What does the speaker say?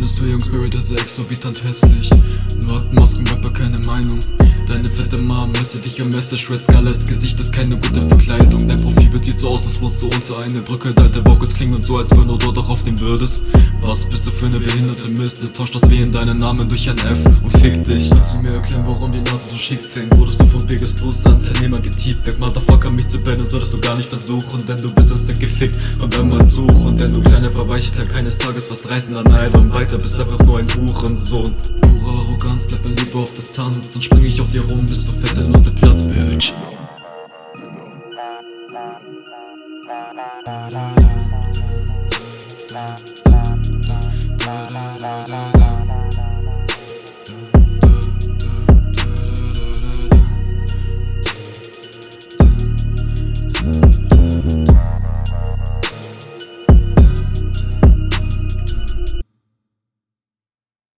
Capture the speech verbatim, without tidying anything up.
findest du Young Spirit ist exorbitant hässlich. Nur hat Maskenrapper keine Meinung. Deine fette Mom messe dich am Messer, Shred Scarletts Gesicht ist keine gute Verkleidung. Dein Profilbild sieht so aus, als wurdest du unter eine Brücke. Deine Vocals klingen so, als wenn du dort auch auf dem würdest. Was bist du für eine behinderte Mist? Jetzt tauscht das W in deinen Namen durch ein F und fick dich. Kannst du mir erklären, warum die Nase so schief hängt? Wurdest du von Biggest Loser an Teilnehmer geteabagt? Motherfucker, mich zu bannen solltest du gar nicht versuchen, denn du bist instant gefickt und einmal suchen. Denn du kleine Verweichler keines Tages was reißender Neid und weiter bist einfach nur ein Hurensohn. Pure Arroganz, bleib mir lieber auf Distanz, dann spring ich auf dir rum, bis du fette Note